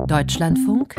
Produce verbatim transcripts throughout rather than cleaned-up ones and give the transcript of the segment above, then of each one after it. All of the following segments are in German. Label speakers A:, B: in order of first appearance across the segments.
A: Deutschlandfunk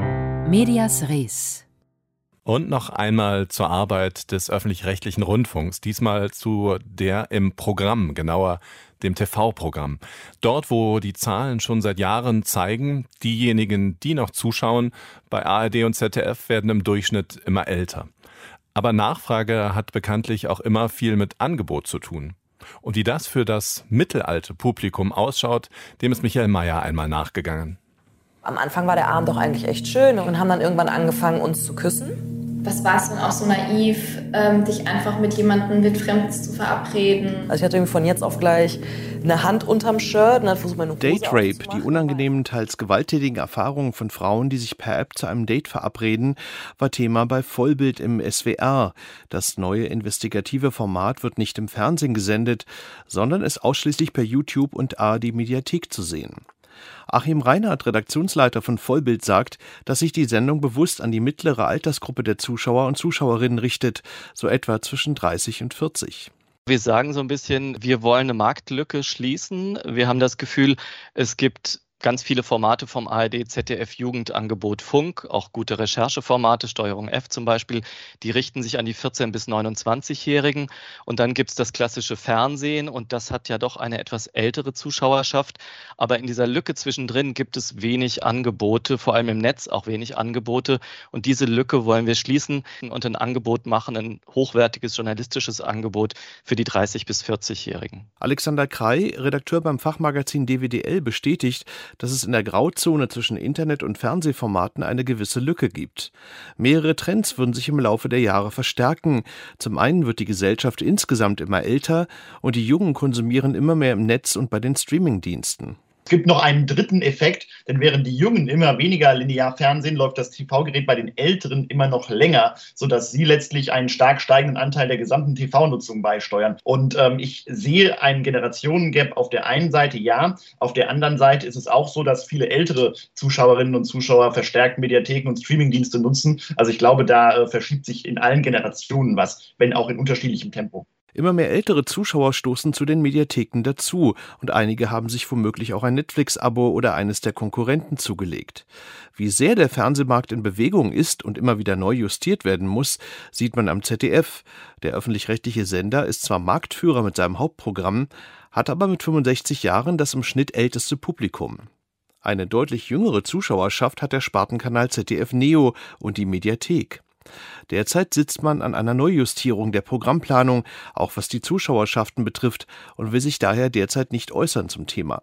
A: Medias Res.
B: Und noch einmal zur Arbeit des öffentlich-rechtlichen Rundfunks, diesmal zu der im Programm, genauer dem T V-Programm. Dort, wo die Zahlen schon seit Jahren zeigen, diejenigen, die noch zuschauen, bei A R D und Z D F werden im Durchschnitt immer älter. Aber Nachfrage hat bekanntlich auch immer viel mit Angebot zu tun. Und wie das für das mittelalte Publikum ausschaut, dem ist Michael Mayer einmal nachgegangen.
C: Am Anfang war der Abend doch eigentlich echt schön und haben dann irgendwann angefangen, uns zu küssen.
D: Was war es denn auch so naiv, ähm, dich einfach mit jemandem wildfremd zu verabreden?
C: Also ich hatte irgendwie von jetzt auf gleich eine Hand unterm Shirt und dann versucht meine Hose
E: Date Rape, die unangenehmen, teils gewalttätigen Erfahrungen von Frauen, die sich per App zu einem Date verabreden, war Thema bei Vollbild im S W R. Das neue investigative Format wird nicht im Fernsehen gesendet, sondern ist ausschließlich per YouTube und A R D Mediathek zu sehen. Achim Reinhardt, Redaktionsleiter von Vollbild, sagt, dass sich die Sendung bewusst an die mittlere Altersgruppe der Zuschauer und Zuschauerinnen richtet, so etwa zwischen dreißig und vierzig.
F: Wir sagen so ein bisschen, wir wollen eine Marktlücke schließen. Wir haben das Gefühl, es gibt ganz viele Formate vom A R D, Z D F Jugendangebot Funk, auch gute Rechercheformate, Steuerung F zum Beispiel, die richten sich an die vierzehn- bis neunundzwanzigjährigen. Und dann gibt es das klassische Fernsehen und das hat ja doch eine etwas ältere Zuschauerschaft. Aber in dieser Lücke zwischendrin gibt es wenig Angebote, vor allem im Netz auch wenig Angebote. Und diese Lücke wollen wir schließen und ein Angebot machen, ein hochwertiges journalistisches Angebot für die dreißig- bis vierzigjährigen.
E: Alexander Krey, Redakteur beim Fachmagazin D W D L, bestätigt, dass es in der Grauzone zwischen Internet- und Fernsehformaten eine gewisse Lücke gibt. Mehrere Trends würden sich im Laufe der Jahre verstärken. Zum einen wird die Gesellschaft insgesamt immer älter und die Jungen konsumieren immer mehr im Netz und bei den Streamingdiensten.
G: Es gibt noch einen dritten Effekt, denn während die Jungen immer weniger linear fernsehen, läuft das T V-Gerät bei den Älteren immer noch länger, sodass sie letztlich einen stark steigenden Anteil der gesamten T V-Nutzung beisteuern. Und ähm, ich sehe einen Generationengap auf der einen Seite, ja. Auf der anderen Seite ist es auch so, dass viele ältere Zuschauerinnen und Zuschauer verstärkt Mediatheken und Streamingdienste nutzen. Also ich glaube, da äh, verschiebt sich in allen Generationen was, wenn auch in unterschiedlichem Tempo.
E: Immer mehr ältere Zuschauer stoßen zu den Mediatheken dazu und einige haben sich womöglich auch ein Netflix-Abo oder eines der Konkurrenten zugelegt. Wie sehr der Fernsehmarkt in Bewegung ist und immer wieder neu justiert werden muss, sieht man am Z D F. Der öffentlich-rechtliche Sender ist zwar Marktführer mit seinem Hauptprogramm, hat aber mit fünfundsechzig Jahren das im Schnitt älteste Publikum. Eine deutlich jüngere Zuschauerschaft hat der Spartenkanal Z D F Neo und die Mediathek. Derzeit sitzt man an einer Neujustierung der Programmplanung, auch was die Zuschauerschaften betrifft, und will sich daher derzeit nicht äußern zum Thema.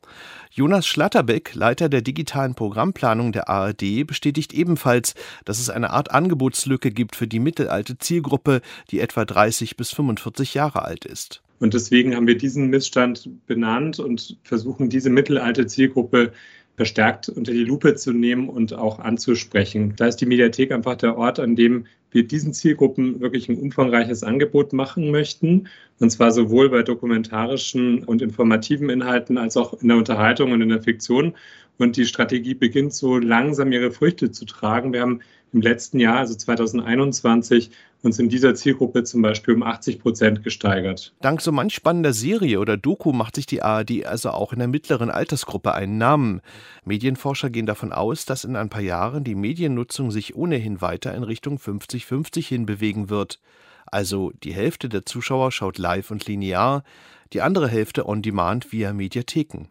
E: Jonas Schlatterbeck, Leiter der digitalen Programmplanung der A R D, bestätigt ebenfalls, dass es eine Art Angebotslücke gibt für die mittelalte Zielgruppe, die etwa dreißig bis fünfundvierzig Jahre alt ist.
H: Und deswegen haben wir diesen Missstand benannt und versuchen, diese mittelalte Zielgruppe verstärkt unter die Lupe zu nehmen und auch anzusprechen. Da ist die Mediathek einfach der Ort, an dem wir diesen Zielgruppen wirklich ein umfangreiches Angebot machen möchten. Und zwar sowohl bei dokumentarischen und informativen Inhalten als auch in der Unterhaltung und in der Fiktion. Und die Strategie beginnt so langsam ihre Früchte zu tragen. Wir haben im letzten Jahr, also zweitausendeinundzwanzig, uns in dieser Zielgruppe zum Beispiel um achtzig Prozent gesteigert.
E: Dank so manch spannender Serie oder Doku macht sich die A R D also auch in der mittleren Altersgruppe einen Namen. Medienforscher gehen davon aus, dass in ein paar Jahren die Mediennutzung sich ohnehin weiter in Richtung fünfzig fünfzig hin bewegen wird. Also die Hälfte der Zuschauer schaut live und linear, die andere Hälfte on demand via Mediatheken.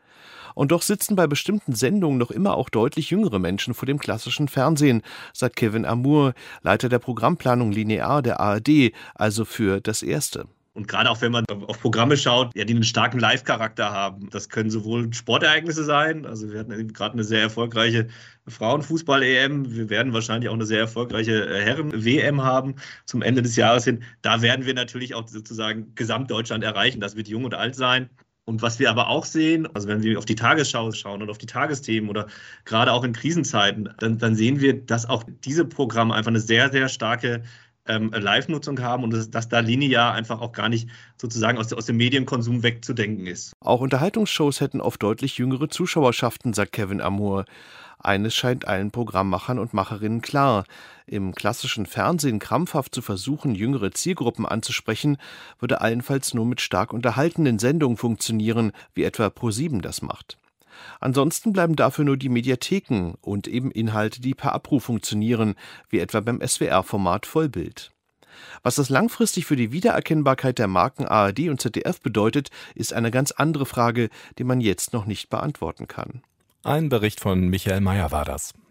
E: Und doch sitzen bei bestimmten Sendungen noch immer auch deutlich jüngere Menschen vor dem klassischen Fernsehen, sagt Kevin Amour, Leiter der Programmplanung Linear der A R D, also für das Erste.
I: Und gerade auch wenn man auf Programme schaut, ja, die einen starken Live-Charakter haben. Das können sowohl Sportereignisse sein, also wir hatten gerade eine sehr erfolgreiche Frauenfußball-E M, wir werden wahrscheinlich auch eine sehr erfolgreiche Herren-W M haben zum Ende des Jahres hin. Da werden wir natürlich auch sozusagen Gesamtdeutschland erreichen, das wird jung und alt sein. Und was wir aber auch sehen, also wenn wir auf die Tagesschau schauen und auf die Tagesthemen oder gerade auch in Krisenzeiten, dann, dann sehen wir, dass auch diese Programme einfach eine sehr, sehr starke ähm, Live-Nutzung haben und dass, dass da linear einfach auch gar nicht sozusagen aus, aus dem Medienkonsum wegzudenken ist.
E: Auch Unterhaltungsshows hätten oft deutlich jüngere Zuschauerschaften, sagt Kevin Amour. Eines scheint allen Programmmachern und Macherinnen klar: Im klassischen Fernsehen krampfhaft zu versuchen, jüngere Zielgruppen anzusprechen, würde allenfalls nur mit stark unterhaltenden Sendungen funktionieren, wie etwa ProSieben das macht. Ansonsten bleiben dafür nur die Mediatheken und eben Inhalte, die per Abruf funktionieren, wie etwa beim S W R-Format Vollbild. Was das langfristig für die Wiedererkennbarkeit der Marken A R D und Z D F bedeutet, ist eine ganz andere Frage, die man jetzt noch nicht beantworten kann.
B: Ein Bericht von Michael Mayer war das.